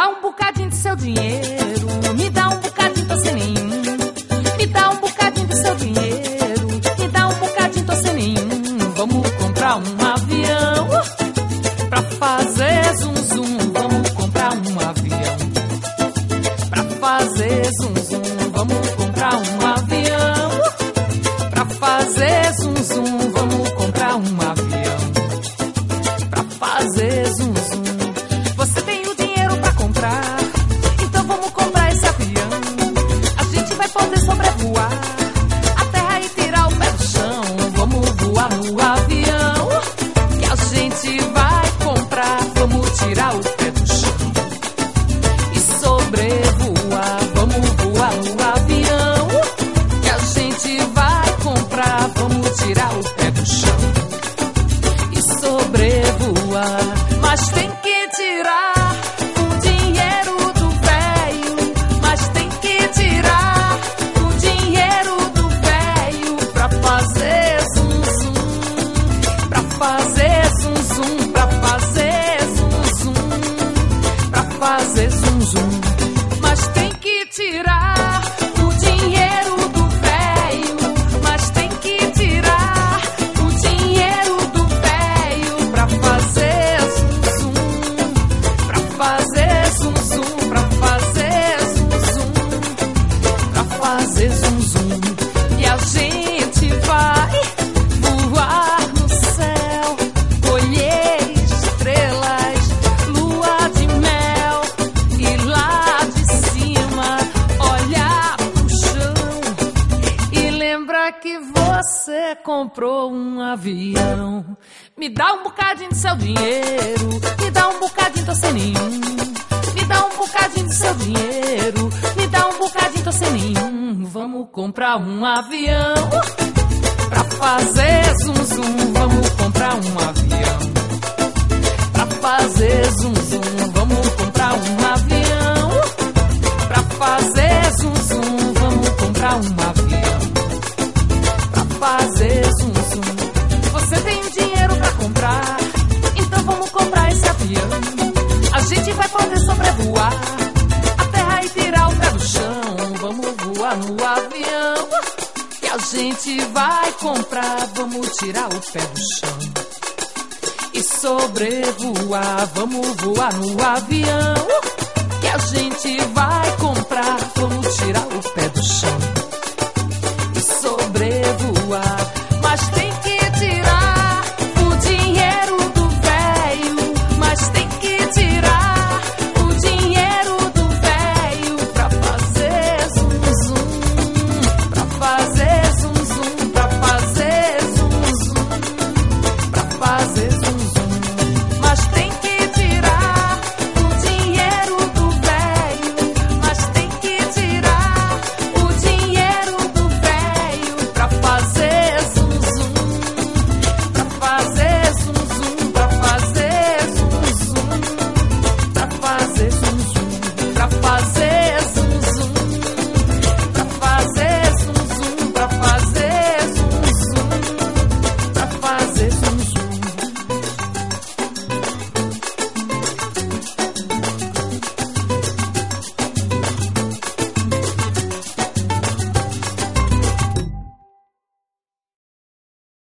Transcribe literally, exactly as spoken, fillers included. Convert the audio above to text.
dá um bocadinho de seu dinheiro, me dá um bocadinho, tô sem nenhum. Me dá um bocadinho de seu dinheiro, me dá um bocadinho, tô sem nenhum. Vamos comprar um avião pra fazer zum zum. Vamos comprar um avião pra fazer zum zum. Vamos comprar um avião pra fazer zum zum. Vamos comprar um avião pra fazer zum zum. Você tem o dinheiro pra comprar, então vamos comprar esse avião. A gente vai poder sobrevoar a terra e tirar o pé do chão. Vamos voar no avião que a gente vai comprar. Vamos tirar o pé do chão e sobrevoar. Vamos voar no avião que a gente vai comprar. Vamos tirar o pé do chão e sobrevoar. Mas tem que tirar o dinheiro do velho, mas tem que tirar o dinheiro do velho pra fazer zum zum, pra fazer zum zum, pra fazer zum zum, pra fazer zum zum. Mas tem que tirar o dinheiro do velho, mas tem que tirar o dinheiro do velho pra fazer zum zum, pra fazer zum zum, pra fazer zum zum, pra fazer zum zum. E a gente vai voar no céu, colher estrelas, lua de mel. E lá de cima olhar pro chão e lembrar que você comprou um avião. Me dá um bocadinho do seu dinheiro, me dá um bocadinho, tô sem nenhum. Me dá um bocadinho do seu dinheiro, me dá um bocadinho, tô sem nenhum. Vamos comprar um avião pra fazer zum zum. Vamos comprar um avião pra fazer zum zum. Vamos comprar um avião pra fazer zum zum. Vamos comprar um avião pra fazer zum zum. Você tem o dinheiro pra comprar, então vamos comprar esse avião. A gente vai poder sobrevoar a terra e tirar o pé do chão. Vamos voar no avião que a gente vai comprar. Vamos tirar o pé do chão e sobrevoar. Vamos voar no avião que a gente vai comprar. Vamos tirar o pé do chão